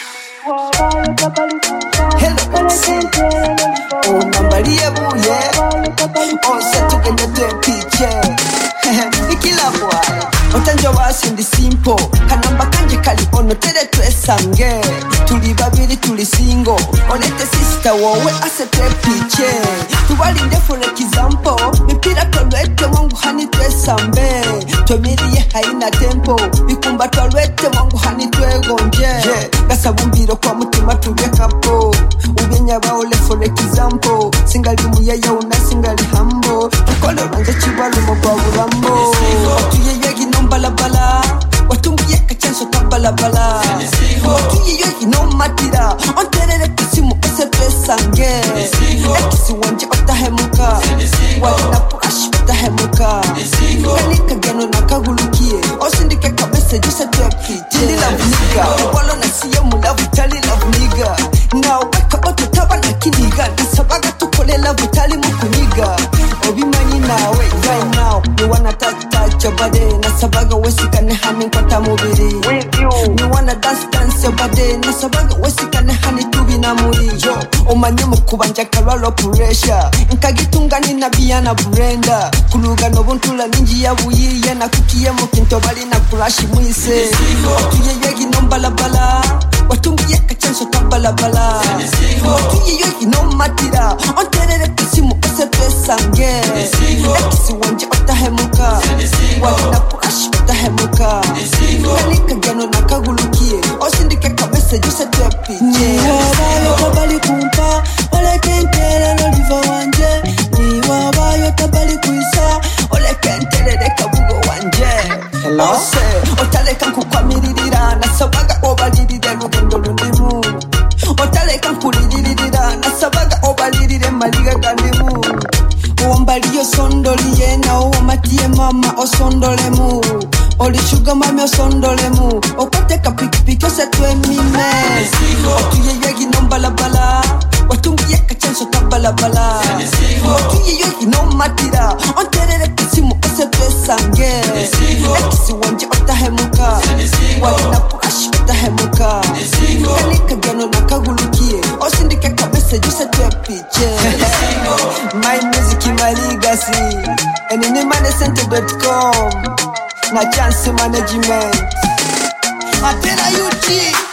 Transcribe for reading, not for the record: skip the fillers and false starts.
Hello, oh, nambalia buye. Oh, setu kende piche. Ikila boy. Otanjo wasi ndi simple. Kanamba kanje kali ono tere twesange. Tuli babiri tuli single. Onete sister wowe asete piche. Tuwali for example. Mipira tolwete wangu hani twesambe. Twemiriye haina tempo. Bikumba tolwete wangu hani twegonje. Gasabumbiro kwa mutima tugekapo. Ubenya baole for example. Singali muyaya una singali hambo. Tukole wanze chibalu mokwa burambo. Tuyeye no balabala. Watumbiye kachanso tabalabala. Tuyeye no matira. Onterere kisimu ese twesange. Ekisi wanje otahemuka. Wadina puashi otahemuka. Kanika geno nakagulukie. Osindike kabese juse twepi. Tili love nigga. Walo nasiye mulavu tali love nigga. Now weka oto taba na kiniga. Nasabaga tukole love tali mukuniga. Obimanyi nawe right now. You wanna touch your body. Nasabaga wesikane hani kwata mubiri. You wanna dance your body. Nasabaga wesikane hani tubi na muri. Omanye mukubanja kalwalo pressure. Nkagitunga nina biyana Brenda. Kuluga nobuntula ninji ya buyiye. Na kukiye mukinto bali na kurashi mwise. Watuyeyegi no balabala. Watumbiye kachanso tabalabala. Watuyeyegi no matira. Onterere kisimu ese twesange. Ekisi wanje otahemuka. Wadina kurashi otahemuka. Kanika geno nakagulukie. Osindike kabese juse twepi. Niwabayo tabali kumpa. Ole kentere loliva wanje. Niwabayo tabali kuisa. Ole kentere kabugo wanje. Hello? Ose, otale kanku kwa miririra. Nasabaga obalirire lugendo lundimu. Otale kanku liririra. Nasabaga obalirire maliga gandimu. Uwambaliyo sondoliye na uwamatiye mama osondolemu. Oli sugar mami osondolemu. Okoteka pikipiki ose twemime. Otuyeyegi no balabala. Watumbiye kachanso tabalabala. Otuyeyegi no matira. Onterere kisimu ose twesange. Ekisi wanje otahemuka. Wadina puashi otahemuka. Kanika geno nakagulukie. Osindike kabese juse twepiche. My music in my legacy. And in imanescente.com. Na chance management. Atena UG.